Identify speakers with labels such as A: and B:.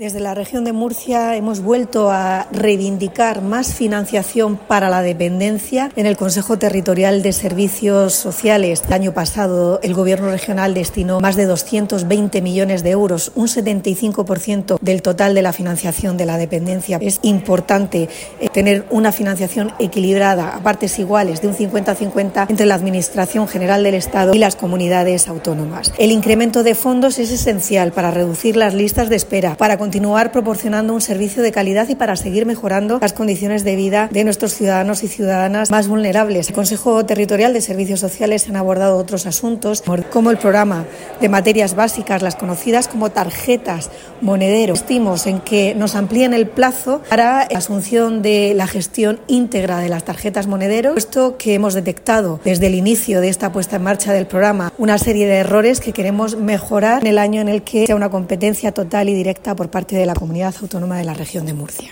A: Desde la región de Murcia hemos vuelto a reivindicar más financiación para la dependencia en el Consejo Territorial de Servicios Sociales. El año pasado el Gobierno regional destinó más de 220 millones de euros, un 75% del total de la financiación de la dependencia. Es importante tener una financiación equilibrada a partes iguales de un 50-50 entre la Administración General del Estado y las comunidades autónomas. El incremento de fondos es esencial para reducir las listas de espera, para continuar proporcionando un servicio de calidad y para seguir mejorando las condiciones de vida de nuestros ciudadanos y ciudadanas más vulnerables. En el Consejo Territorial de Servicios Sociales se han abordado otros asuntos, como el programa de materias básicas, las conocidas como tarjetas monedero. Insistimos en que nos amplíen el plazo para la asunción de la gestión íntegra de las tarjetas monedero, puesto que hemos detectado desde el inicio de esta puesta en marcha del programa una serie de errores que queremos mejorar en el año en el que sea una competencia total y directa por parte de la Comunidad Autónoma de la Región de Murcia.